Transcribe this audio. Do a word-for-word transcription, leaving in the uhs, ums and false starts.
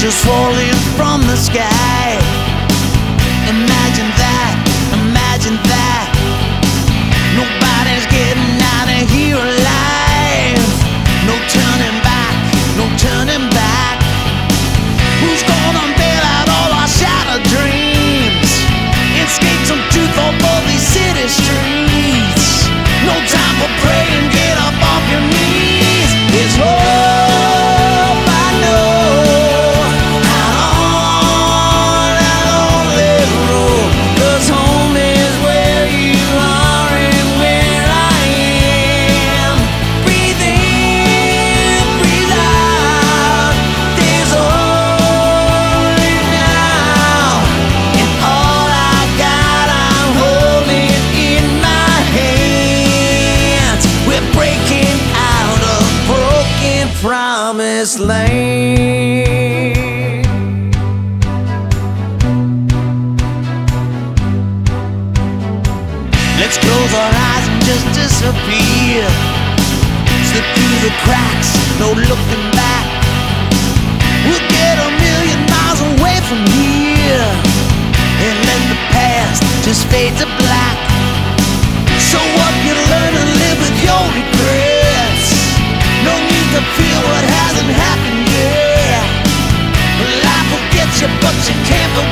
angels falling from the sky. Imagine that, imagine that. Nobody's getting out of here alive. No turning back, no turning back. Who's gonna bail out all our shattered dreams and skate some truth over these city streets? No time for praying, get up off your knees. It's hope, I know, out on that lonely road. 'Cause home is where you are and where I am. Breathe in, breathe out. There's only now, and all I got I'm holding in my hands. We're breaking out of broken promised land. Let's close our eyes and just disappear. Slip through the cracks, no looking back. We'll get a million miles away from here and let the past just fade to black. So what, you learn to live with your regrets. No need to feel what hasn't happened yet. Life will get you, but you can't forget.